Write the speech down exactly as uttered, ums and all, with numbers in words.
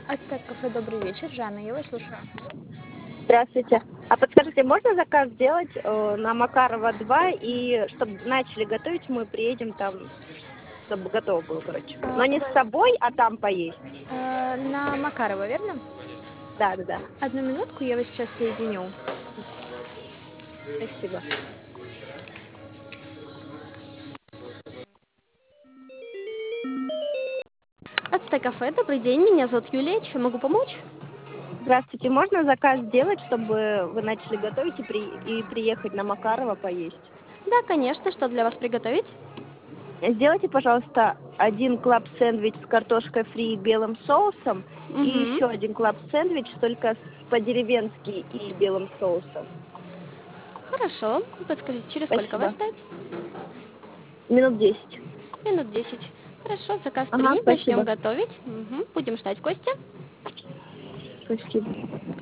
Ацтек кафе, добрый вечер. Жанна, я вас слушаю. Здравствуйте. А подскажите, можно заказ сделать э, на Макарова два, и чтобы начали готовить, мы приедем там, чтобы готово было, короче. А, Но у не с вас собой, а там поесть. э, на Макарова, верно? Да, да, да. Одну минутку, я вас сейчас соединю. Спасибо. Ацтек кафе, добрый день. Меня зовут Юлия. Чем могу помочь? Здравствуйте. Можно заказ сделать, чтобы вы начали готовить и, при... и приехать на Макарова поесть? Да, конечно. Что для вас приготовить? Сделайте, пожалуйста, один клаб-сэндвич с картошкой фри и белым соусом, и Угу. еще один клаб-сэндвич, только с- по-деревенски и белым соусом. Хорошо. Подскажите, через сколько вас Спасибо. ждать? Минут десять. Минут десять. Хорошо, заказ Ага, принят. Начнем спасибо. готовить. Мгм. Будем ждать гостя. Спасибо.